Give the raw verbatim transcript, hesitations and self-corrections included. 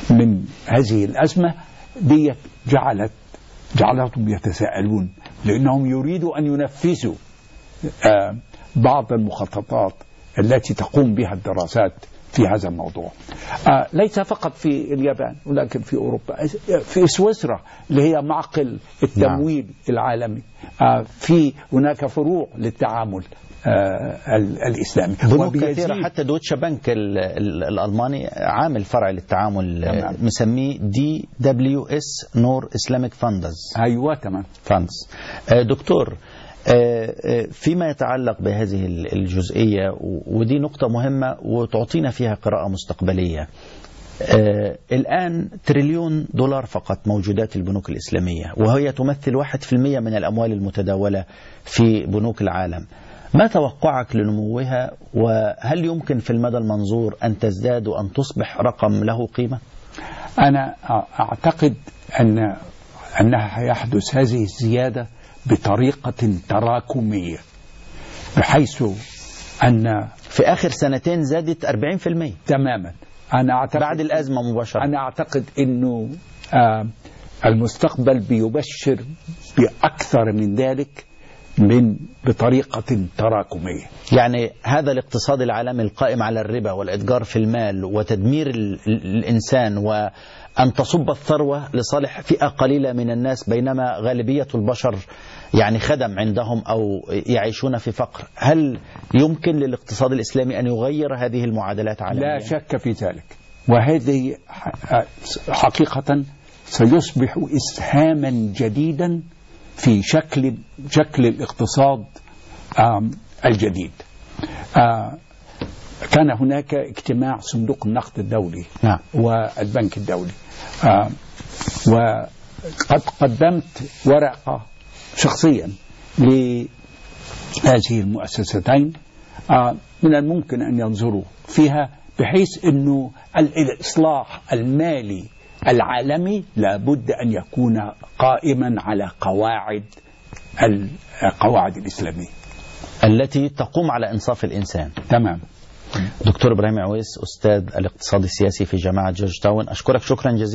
من هذه الأزمة دي جعلت جعلتهم يتساءلون، لأنهم يريدوا أن ينفذوا آه بعض المخططات التي تقوم بها الدراسات في هذا الموضوع. آه ليس فقط في اليابان ولكن في أوروبا، في سويسرا اللي هي معقل التمويل نعم. العالمي، آه في هناك فروع للتعامل آه الإسلامي. بنوك كثيرة، حتى دوتشا بنك الألماني عامل فرع للتعامل تمام. مسميه دي دبليو اس نور إسلاميك فاندز. أيوة تمام فاندز. آه دكتور، فيما يتعلق بهذه الجزئية، ودي نقطة مهمة وتعطينا فيها قراءة مستقبلية، الآن تريليون دولار فقط موجودات البنوك الإسلامية، وهي تمثل واحد في المية من الأموال المتداولة في بنوك العالم. ما توقعك لنموها، وهل يمكن في المدى المنظور أن تزداد وأن تصبح رقم له قيمة؟ أنا أعتقد أن أنها يحدث هذه الزيادة بطريقة تراكمية، بحيث أن في آخر سنتين زادت أربعين في المية تماما. أنا أعتقد بعد الأزمة مباشرة. أنا أعتقد أنه آه المستقبل بيبشر بأكثر من ذلك من بطريقة تراكمية. يعني هذا الاقتصاد العالمي القائم على الربا والإتجار في المال وتدمير الإنسان وأن تصب الثروة لصالح فئة قليلة من الناس بينما غالبية البشر يعني خدم عندهم أو يعيشون في فقر، هل يمكن للاقتصاد الإسلامي أن يغير هذه المعادلات عالميا؟ لا شك في ذلك، وهذه حقيقة سيصبح إسهاما جديدا في شكل شكل الاقتصاد الجديد. كان هناك اجتماع صندوق النقد الدولي نعم. والبنك الدولي، وقد قدمت ورقة شخصيا لهذه المؤسستين، من الممكن أن ينظروا فيها، بحيث أنه الإصلاح المالي العالمي لابد أن يكون قائما على قواعد القواعد الإسلامية التي تقوم على إنصاف الإنسان. تمام. دكتور إبراهيم عويس، أستاذ الاقتصاد السياسي في جامعة جورج تاون، أشكرك شكرا جزيلا.